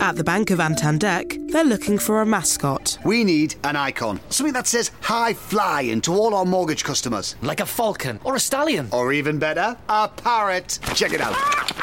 At the Bank of Antandek, they're looking for a mascot. We need an icon. Something that says high flying to all our mortgage customers. Like a falcon or a stallion. Or even better, a parrot. Check it out.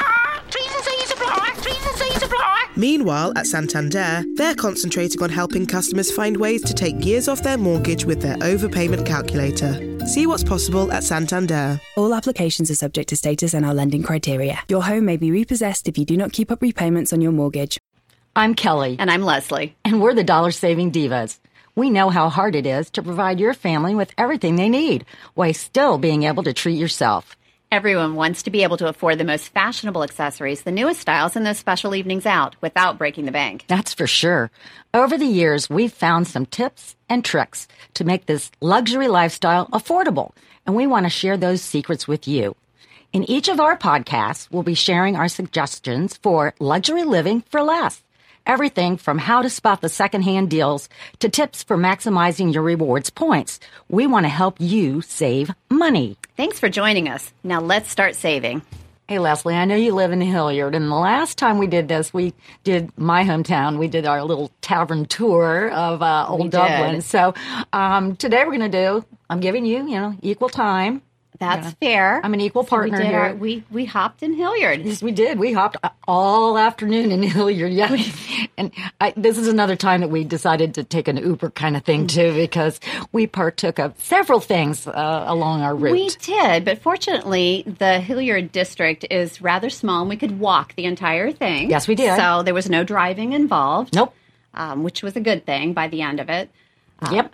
Meanwhile, at Santander, they're concentrating on helping customers find ways to take years off their mortgage with their overpayment calculator. See what's possible at Santander. All applications are subject to status and our lending criteria. Your home may be repossessed if you do not keep up repayments on your mortgage. I'm Kelly. And I'm Leslie. And we're the Dollar Saving Divas. We know how hard it is to provide your family with everything they need, while still being able to treat yourself. Everyone wants to be able to afford the most fashionable accessories, the newest styles, and those special evenings out without breaking the bank. That's for sure. Over the years, we've found some tips and tricks to make this luxury lifestyle affordable, and we want to share those secrets with you. In each of our podcasts, we'll be sharing our suggestions for luxury living for less. Everything from how to spot the secondhand deals to tips for maximizing your rewards points. We want to help you save money. Thanks for joining us. Now let's start saving. Hey, Leslie, I know you live in Hilliard, and the last time we did this, we did my hometown. We did our little tavern tour of Old Dublin. So today we're going to do, I'm giving you, equal time. That's fair. I'm an equal partner here. We hopped in Hilliard. Yes, we did. We hopped all afternoon in Hilliard. Yeah, and this is another time that we decided to take an Uber kind of thing too, because we partook of several things along our route. We did, but fortunately, the Hilliard district is rather small, and we could walk the entire thing. Yes, we did. So there was no driving involved. Nope. Which was a good thing by the end of it. Yep.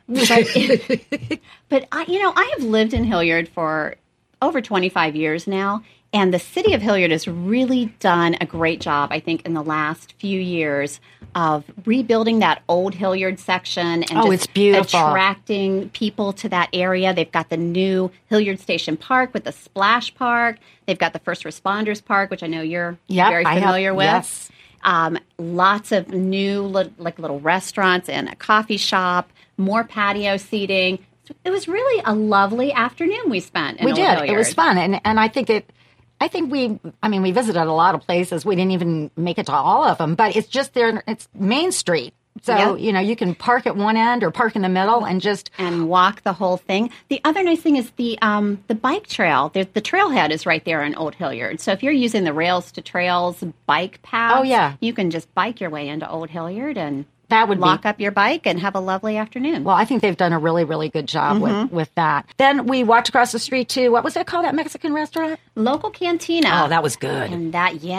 But I have lived in Hilliard for over 25 years now, and the city of Hilliard has really done a great job, I think, in the last few years of rebuilding that old Hilliard section and it's beautiful. Attracting people to that area. They've got the new Hilliard Station Park with the Splash Park. They've got the First Responders Park, which I know you're very familiar with. Yes. Lots of new little restaurants and a coffee shop, more patio seating. It was really a lovely afternoon we spent in Old Hilliard. It was fun. And I think we visited a lot of places. We didn't even make it to all of them, but it's just there. It's Main Street. So, you can park at one end or park in the middle and walk the whole thing. The other nice thing is the bike trail. The trailhead is right there in Old Hilliard. So if you're using the Rails to Trails bike path, you can just bike your way into Old Hilliard and that would lock up your bike and have a lovely afternoon. Well, I think they've done a really, really good job with that. Then we walked across the street to, what was that called, that Mexican restaurant? Local Cantina. Oh, that was good. And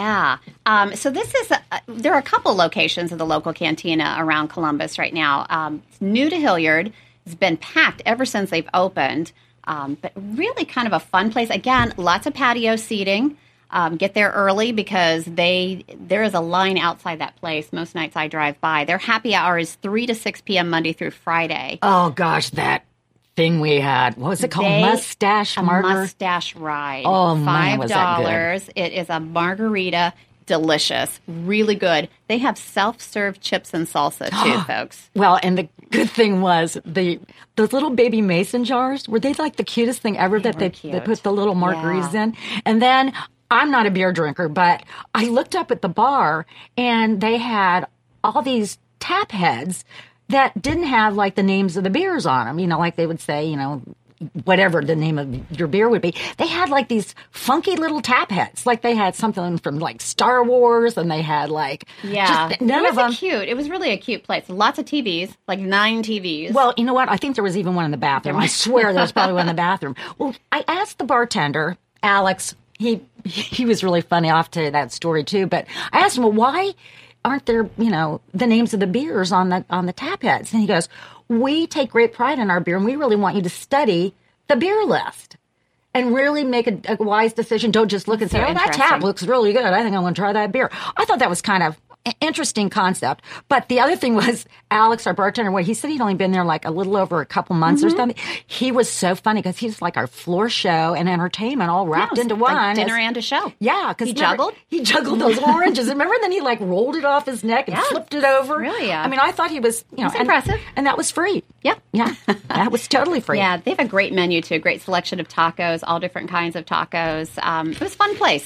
so this is, there are a couple locations of the Local Cantina around Columbus right now. It's new to Hilliard. It's been packed ever since they've opened. But really kind of a fun place. Again, lots of patio seating. Get there early because there is a line outside that place most nights I drive by. Their happy hour is 3 to 6 p.m. Monday through Friday. Oh, gosh, that thing we had. What was it called? Mustache Margarita? Mustache Ride. Oh, man, was that good. It is a margarita. Delicious. Really good. They have self-serve chips and salsa, too, folks. Well, and the good thing was those little baby mason jars, were they like the cutest thing ever they put the little margaritas in? And then I'm not a beer drinker, but I looked up at the bar, and they had all these tap heads that didn't have, like, the names of the beers on them. Like they would say, whatever the name of your beer would be. They had, like, these funky little tap heads. Like, they had something from, like, Star Wars, and they had, like, just none of them. It was really a cute place. Lots of TVs, like 9 TVs. Well, you know what? I think there was even one in the bathroom. I swear there was probably one in the bathroom. Well, I asked the bartender, Alex. He was really funny. I'll tell you that story too. But I asked him, well, why aren't there, the names of the beers on the tap heads? And he goes, we take great pride in our beer, and we really want you to study the beer list and really make a wise decision. Don't just look and say, oh, that tap looks really good. I think I want to try that beer. I thought that was kind of an interesting concept. But the other thing was Alex, our bartender, he said he'd only been there like a little over a couple months or something. He was so funny because he's like our floor show and entertainment all wrapped into one. Like dinner and a show. Yeah. Because he juggled? He juggled those oranges. Remember? Then he like rolled it off his neck and flipped it over. Really? I mean, I thought he was, It's impressive. And that was free. Yep. Yeah. That was totally free. Yeah. They have a great menu too. A great selection of tacos, all different kinds of tacos. It was a fun place.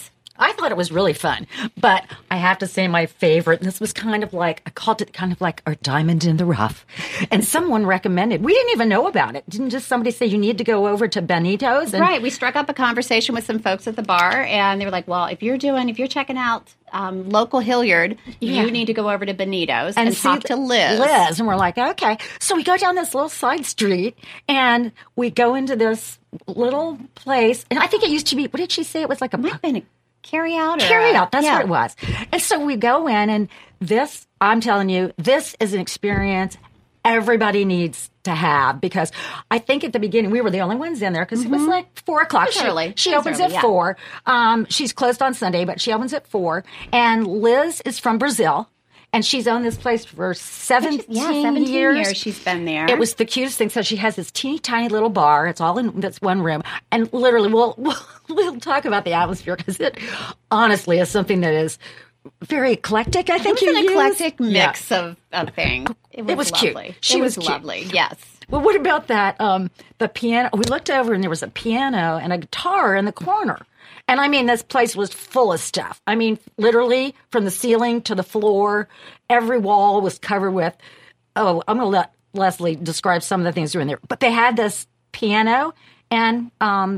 I thought it was really fun. But I have to say my favorite, this was kind of like, I called it kind of like our diamond in the rough. And someone recommended, we didn't even know about it. Didn't just somebody say you need to go over to Benito's? And Right. We struck up a conversation with some folks at the bar, and they were like, well, if you're checking out local Hilliard, you need to go over to Benito's and talk to Liz. And we're like, okay. So we go down this little side street, and we go into this little place. And I think it used to be, what did she say? It was like a... Might have been a carry-out. Carry-out, that's what it was. And so we go in, and this, I'm telling you, this is an experience everybody needs to have, because I think at the beginning we were the only ones in there because it was like 4 o'clock. She opens at 4. She's closed on Sunday, but she opens at 4. And Liz is from Brazil, and she's owned this place for 17 years. She's been there. It was the cutest thing. So she has this teeny tiny little bar. It's all in this one room, and literally we'll talk about the atmosphere because it honestly is something that is very eclectic. I think it was an eclectic mix of things. It was lovely. She was lovely. Yes. Well, what about that? The piano. We looked over and there was a piano and a guitar in the corner. And I mean, this place was full of stuff. I mean, literally from the ceiling to the floor, every wall was covered with. Oh, I'm going to let Leslie describe some of the things that were in there. But they had this piano and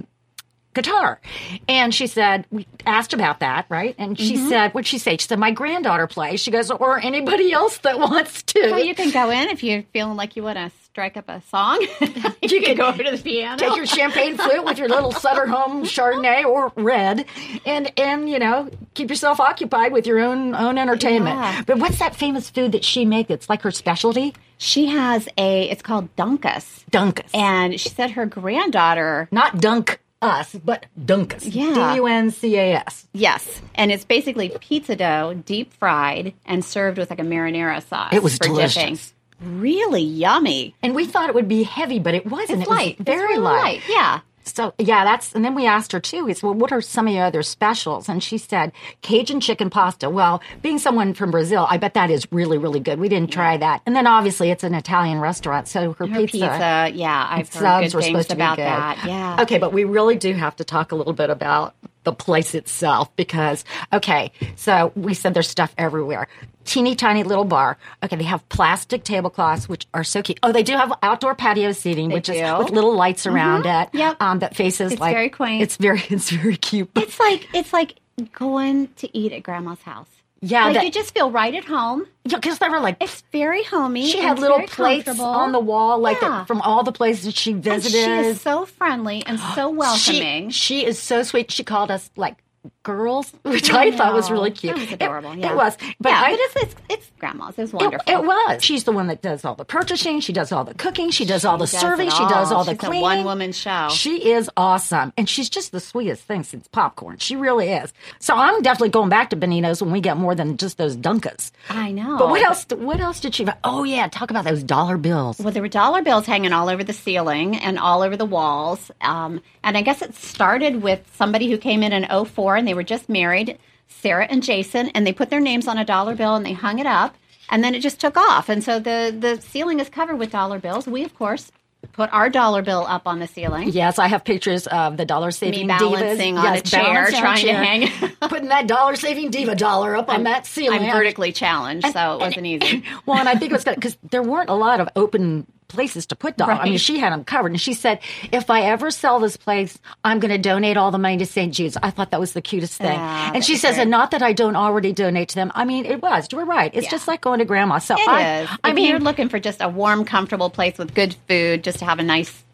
guitar. And she said, we asked about that, right? And she said, what'd she say? She said, my granddaughter plays. She goes, or anybody else that wants to. So you can go in if you're feeling like you want to strike up a song. you can go over to the piano. Take your champagne flute with your little Sutter Home Chardonnay or red and you know, keep yourself occupied with your own entertainment. Yeah. But what's that famous food that she makes that's like her specialty? She has it's called Dunkus. Dunkus. And she said her granddaughter... Not Dunk Us, but Dunkus. Yeah. Duncas. Yes. And it's basically pizza dough, deep fried, and served with like a marinara sauce. It was for delicious. Dipping. Really yummy. And we thought it would be heavy, but it wasn't. It's light. Was very really light. Yeah. So, yeah, and then we asked her, too, well, what are some of your other specials? And she said, Cajun chicken pasta. Well, being someone from Brazil, I bet that is really, really good. We didn't try that. And then, obviously, it's an Italian restaurant, so her pizza, yeah, I've heard good things about that. Yeah. Okay, but we really do have to talk a little bit about the place itself because, okay, so we said there's stuff everywhere. Teeny tiny little bar. Okay, they have plastic tablecloths, which are so cute. Oh, they do have outdoor patio seating, which is with little lights around it. Yep. That faces it's like very quaint. It's very cute. It's like going to eat at Grandma's house. Yeah, like you just feel right at home. Yeah, because they were like it's very homey. She had little plates on the wall, like from all the places she visited. And she is so friendly and so welcoming. She is so sweet. She called us like girls, which I thought was really cute. That was adorable. It was, but it's Grandma's. It was wonderful. It was. She's the one that does all the purchasing. She does all the cooking. She does all the serving. She does all the cleaning. She's a one-woman show. She is awesome, and she's just the sweetest thing since popcorn. She really is. So I'm definitely going back to Benito's when we get more than just those Dunkas. I know. But what else did she? Oh yeah, talk about those dollar bills. Well, there were dollar bills hanging all over the ceiling and all over the walls. And I guess it started with somebody who came in 2004, and they were just married. Sarah and Jason, and they put their names on a dollar bill and they hung it up, and then it just took off. And so the ceiling is covered with dollar bills. We, of course, put our dollar bill up on the ceiling. Yes, I have pictures of the dollar saving divas. Balancing on a chair, trying to hang. Putting that dollar saving diva dollar up on that ceiling. I'm vertically challenged, so it wasn't easy. Well, and I think it was because there weren't a lot of open places to put dollars. Right. I mean, she had them covered. And she said, if I ever sell this place, I'm going to donate all the money to St. Jude's. I thought that was the cutest thing. And she says, and not that I don't already donate to them. I mean, it was. You were right. It's just like going to Grandma. So it is. I mean, you're looking for just a warm, comfortable place with good food, just to have a nice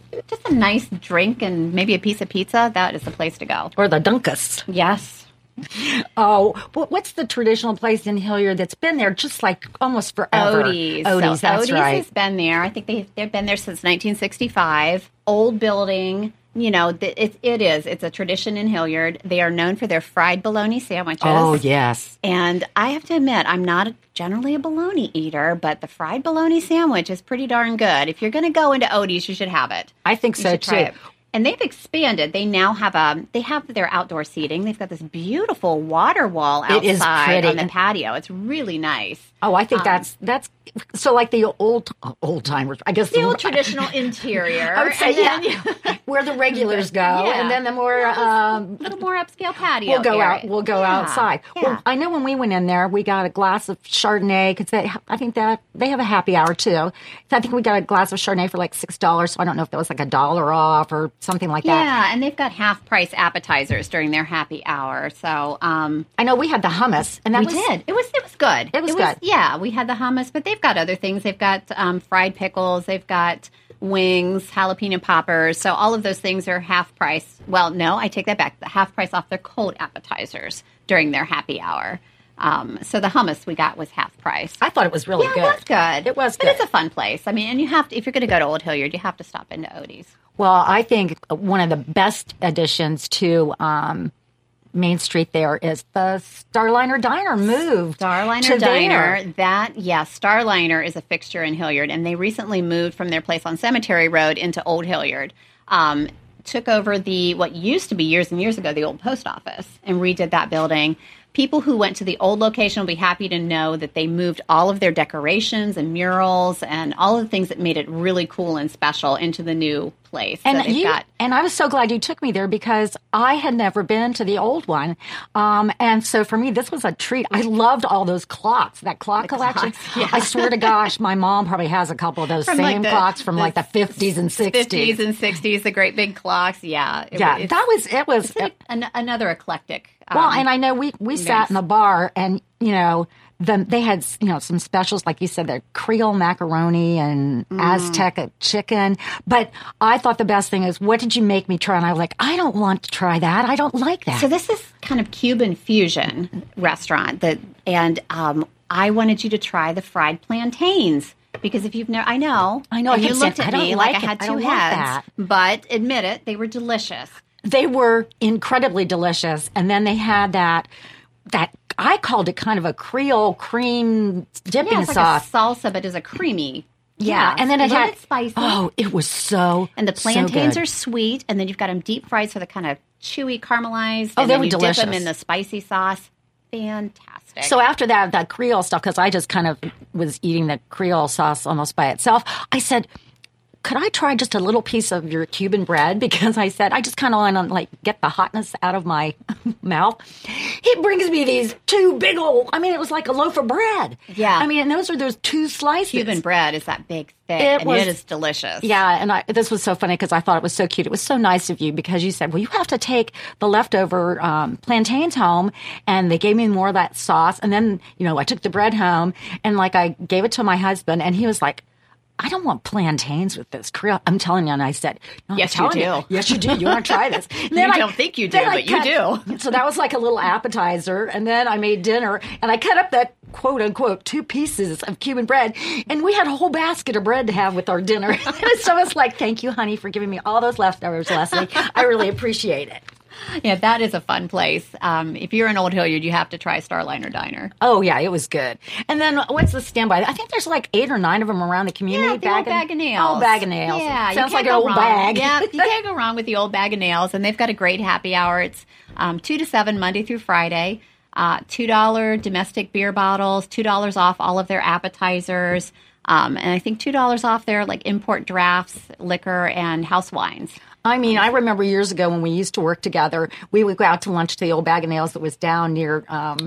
drink and maybe a piece of pizza, that is the place to go. Or the Dunkus. Yes. Oh, what's the traditional place in Hilliard that's been there just like almost forever? Odie's. Odie's, that's right. Has been there. I think they've been there since 1965. Old building. You know, it's a tradition in Hilliard. They are known for their fried bologna sandwiches. Oh, yes. And I have to admit, I'm not generally a bologna eater, but the fried bologna sandwich is pretty darn good. If you're going to go into Odie's, you should have it. I think so, too. And they've expanded. They now have their outdoor seating. They've got this beautiful water wall outside on the patio. It's really nice. Oh, I think that's so like the old timers. I guess the old traditional interior. I would say, where the regulars go, and then the more little more upscale patio. We'll go outside. Yeah. Well, I know when we went in there, we got a glass of Chardonnay because I think that they have a happy hour too. So I think we got a glass of Chardonnay for like $6. So I don't know if that was like $1 off or something like that. Yeah, and they've got half price appetizers during their happy hour. So I know we had the hummus, and we did. It was good. It was good. Yeah, we had the hummus, but they've got other things. They've got fried pickles. They've got wings, jalapeno poppers. So all of those things are half price. Well, no, I take that back. The half price off their cold appetizers during their happy hour. So the hummus we got was half price. I thought it was really good. It was good. It was good. But it's a fun place. I mean, and you have to, if you're going to go to Old Hilliard, you have to stop into Odie's. Well, I think one of the best additions to Main Street there is the Starliner Diner moved. Starliner Diner, Starliner is a fixture in Hilliard, and they recently moved from their place on Cemetery Road into Old Hilliard. Took over what used to be years and years ago, the old post office, and redid that building. People who went to the old location will be happy to know that they moved all of their decorations and murals and all of the things that made it really cool and special into the new place. And I was so glad you took me there because I had never been to the old one. And so for me, this was a treat. I loved all those clocks, that clock collection. Yeah. I swear to gosh, my mom probably has a couple of those clocks from the 50s and 60s. 50s and 60s, the great big clocks. Yeah. It was another eclectic. Well, and I know we sat in the bar and, they had, some specials, like you said, the Creole macaroni and Aztec chicken. But I thought the best thing is, what did you make me try? And I was like, I don't want to try that. I don't like that. So this is kind of Cuban fusion restaurant and I wanted you to try the fried plantains. Because if you've never, I know. And you looked at me like I had two heads. But admit it, they were delicious. They were incredibly delicious. And then they had that I called it kind of a Creole cream dipping it's sauce. Like a salsa, but it's a creamy. Yeah, and then it had spicy. Oh, it was so. And the plantains so are sweet, and then you've got them deep fried, so they're kind of chewy, caramelized. Oh, and they then were delicious. Dip them in the spicy sauce. Fantastic. So after that Creole stuff, because I just kind of was eating the Creole sauce almost by itself, I said, could I try just a little piece of your Cuban bread? Because I said, I just kind of want to get the hotness out of my mouth. He brings me these two big old, it was like a loaf of bread. Yeah. And those two slices. Cuban bread is that big, thick, it is delicious. Yeah, and this was so funny because I thought it was so cute. It was so nice of you because you said, well, you have to take the leftover plantains home, and they gave me more of that sauce. And then, I took the bread home, and I gave it to my husband, and he was like, I don't want plantains with this Creole. I'm telling you. And I said, no, yes, you do. Yes, you do. You want to try this? You don't think you do, but you do. So that was like a little appetizer. And then I made dinner, and I cut up that quote unquote 2 pieces of Cuban bread. And we had a whole basket of bread to have with our dinner. So it's like, thank you, honey, for giving me all those leftovers, Leslie. I really appreciate it. Yeah, that is a fun place. If you're in Old Hilliard, you have to try Starliner Diner. Oh, yeah, it was good. And then what's the standby? I think there's 8 or 9 of them around the community. Yeah, the old bag of nails. Oh, bag of nails. Yeah, sounds like an old bag. Yeah, you can't go wrong with the old bag of nails. And they've got a great happy hour. It's 2 to 7 Monday through Friday. $2 domestic beer bottles, $2 off all of their appetizers. And I think $2 off their import drafts, liquor, and house wines. I remember years ago when we used to work together, we would go out to lunch to the old Bag of Nails that was down near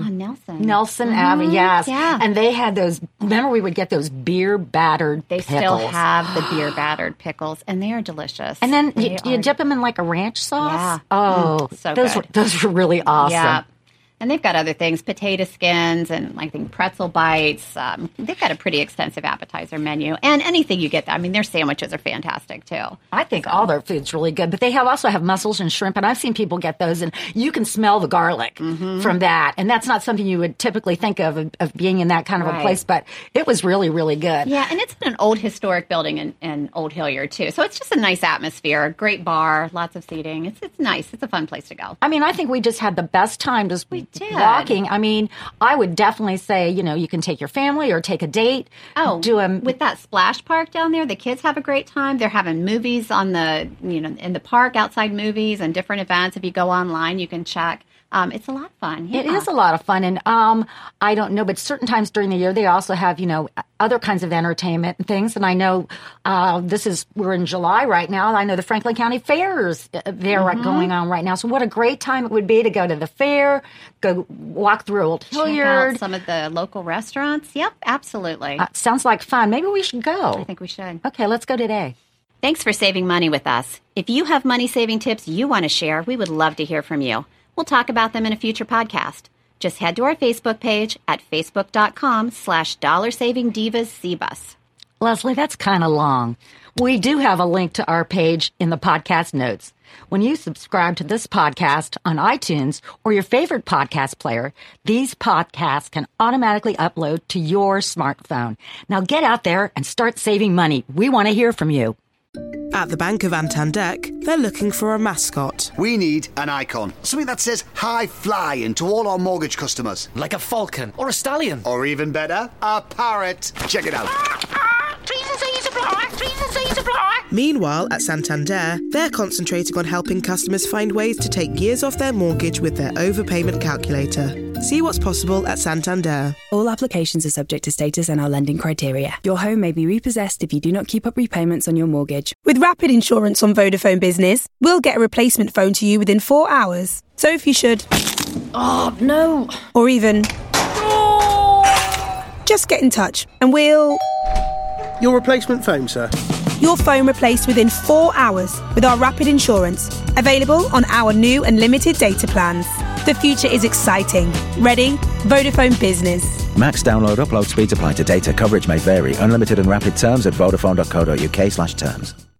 Nelson Avenue. Yes. Yeah. And they had those, remember we would get those beer battered pickles. They still have the beer battered pickles, and they are delicious. And then you dip them in a ranch sauce? Yeah. Oh, so those were really awesome. Yeah. And they've got other things, potato skins and I think pretzel bites. They've got a pretty extensive appetizer menu. And anything you get, their sandwiches are fantastic too. I think all their food's really good. But they also have mussels and shrimp. And I've seen people get those, and you can smell the garlic from that. And that's not something you would typically think of being in that kind of a place. But it was really, really good. Yeah, and it's in an old historic building in Old Hilliard too. So it's just a nice atmosphere, great bar, lots of seating. It's nice. It's a fun place to go. I think we just had the best time. did. walking. I mean, I would definitely say, you can take your family or take a date. Oh, do with that splash park down there, the kids have a great time. They're having movies on in the park, outside movies and different events. If you go online, you can check. It's a lot of fun. Yeah. It is a lot of fun. And I don't know, but certain times during the year, they also have, other kinds of entertainment and things. And I know we're in July right now. I know the Franklin County Fairs, they're going on right now. So what a great time it would be to go to the fair, go walk through Old Hilliard. Check out some of the local restaurants. Yep, absolutely. Sounds like fun. Maybe we should go. I think we should. Okay, let's go today. Thanks for saving money with us. If you have money-saving tips you want to share, we would love to hear from you. We'll talk about them in a future podcast. Just head to our Facebook page at facebook.com/DollarSavingDivasCBus. Leslie, that's kind of long. We do have a link to our page in the podcast notes. When you subscribe to this podcast on iTunes or your favorite podcast player, these podcasts can automatically upload to your smartphone. Now get out there and start saving money. We want to hear from you. At the Bank of Antandek, they're looking for a mascot. We need an icon. Something that says high flying to all our mortgage customers. Like a falcon or a stallion. Or even better, a parrot. Check it out. Meanwhile, at Santander, they're concentrating on helping customers find ways to take years off their mortgage with their overpayment calculator. See what's possible at Santander. All applications are subject to status and our lending criteria. Your home may be repossessed if you do not keep up repayments on your mortgage. With Rapid Insurance on Vodafone Business, we'll get a replacement phone to you within 4 hours. So if you should... Oh, no. Or even... Just get in touch and we'll... Your replacement phone, sir. Your phone replaced within 4 hours with our Rapid Insurance. Available on our new and limited data plans. The future is exciting. Ready? Vodafone Business. Max download upload speeds apply to data. Coverage may vary. Unlimited and rapid terms at vodafone.co.uk/terms.